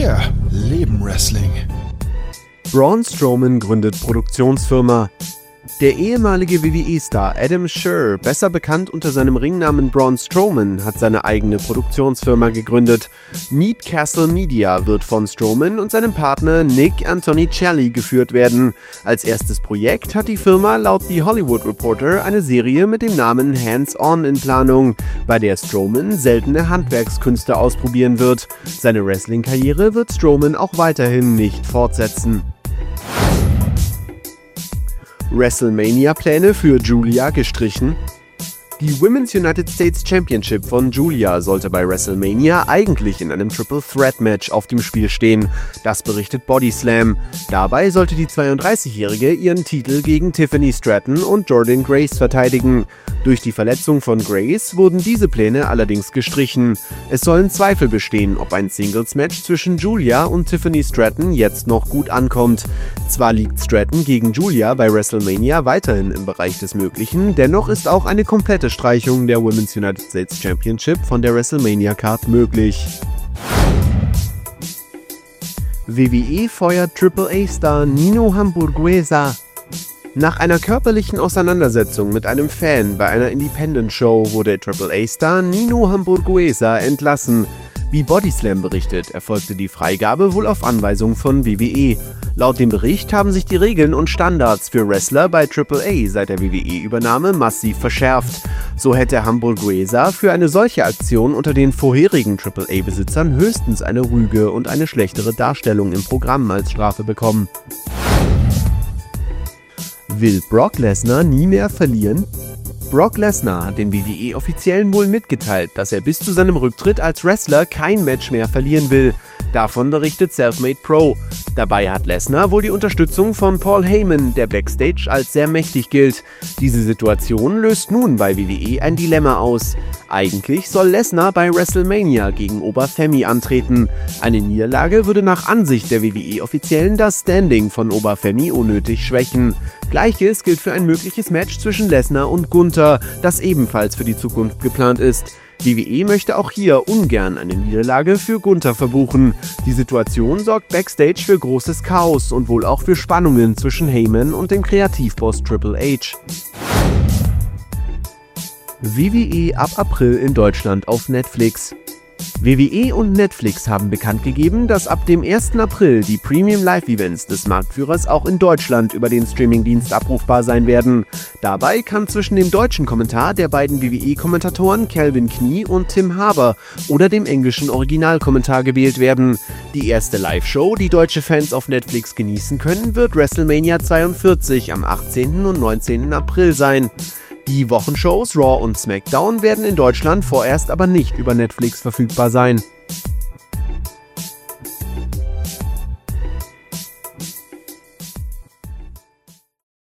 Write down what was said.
Wir leben Wrestling. Braun Strowman gründet Produktionsfirma. Der ehemalige WWE-Star Adam Scherr, besser bekannt unter seinem Ringnamen Braun Strowman, hat seine eigene Produktionsfirma gegründet. Meat Castle Media wird von Strowman und seinem Partner Nick Antonicelli geführt werden. Als erstes Projekt hat die Firma laut The Hollywood Reporter eine Serie mit dem Namen Hands On in Planung, bei der Strowman seltene Handwerkskünste ausprobieren wird. Seine Wrestling-Karriere wird Strowman auch weiterhin nicht fortsetzen. WrestleMania-Pläne für Giulia gestrichen. Die Women's United States Championship von Giulia sollte bei WrestleMania eigentlich in einem Triple Threat Match auf dem Spiel stehen. Das berichtet Bodyslam. Dabei sollte die 32-Jährige ihren Titel gegen Tiffany Stratton und Jordynne Grace verteidigen. Durch die Verletzung von Grace wurden diese Pläne allerdings gestrichen. Es sollen Zweifel bestehen, ob ein Singles-Match zwischen Giulia und Tiffany Stratton jetzt noch gut ankommt. Zwar liegt Stratton gegen Giulia bei WrestleMania weiterhin im Bereich des Möglichen, dennoch ist auch eine komplette Streichung der Women's United States Championship von der WrestleMania-Card möglich. WWE feuert AAA-Star Nino Hamburguesa. Nach einer körperlichen Auseinandersetzung mit einem Fan bei einer Independent-Show wurde AAA-Star Nino Hamburguesa entlassen. Wie Bodyslam berichtet, erfolgte die Freigabe wohl auf Anweisung von WWE. Laut dem Bericht haben sich die Regeln und Standards für Wrestler bei AAA seit der WWE-Übernahme massiv verschärft. So hätte Hamburguesa für eine solche Aktion unter den vorherigen AAA-Besitzern höchstens eine Rüge und eine schlechtere Darstellung im Programm als Strafe bekommen. Will Brock Lesnar nie mehr verlieren? Brock Lesnar hat den WWE-Offiziellen wohl mitgeteilt, dass er bis zu seinem Rücktritt als Wrestler kein Match mehr verlieren will. Davon berichtet Selfmade Pro. Dabei hat Lesnar wohl die Unterstützung von Paul Heyman, der backstage als sehr mächtig gilt. Diese Situation löst nun bei WWE ein Dilemma aus. Eigentlich soll Lesnar bei WrestleMania gegen Obafemi antreten. Eine Niederlage würde nach Ansicht der WWE-Offiziellen das Standing von Obafemi unnötig schwächen. Gleiches gilt für ein mögliches Match zwischen Lesnar und Gunther, das ebenfalls für die Zukunft geplant ist. WWE möchte auch hier ungern eine Niederlage für Gunther verbuchen. Die Situation sorgt backstage für großes Chaos und wohl auch für Spannungen zwischen Heyman und dem Kreativboss Triple H. WWE ab April in Deutschland auf Netflix. WWE und Netflix haben bekannt gegeben, dass ab dem 1. April die Premium Live Events des Marktführers auch in Deutschland über den Streamingdienst abrufbar sein werden. Dabei kann zwischen dem deutschen Kommentar der beiden WWE-Kommentatoren Calvin Knie und Tim Haber oder dem englischen Originalkommentar gewählt werden. Die erste Live-Show, die deutsche Fans auf Netflix genießen können, wird WrestleMania 42 am 18. und 19. April sein. Die Wochenshows Raw und SmackDown werden in Deutschland vorerst aber nicht über Netflix verfügbar sein.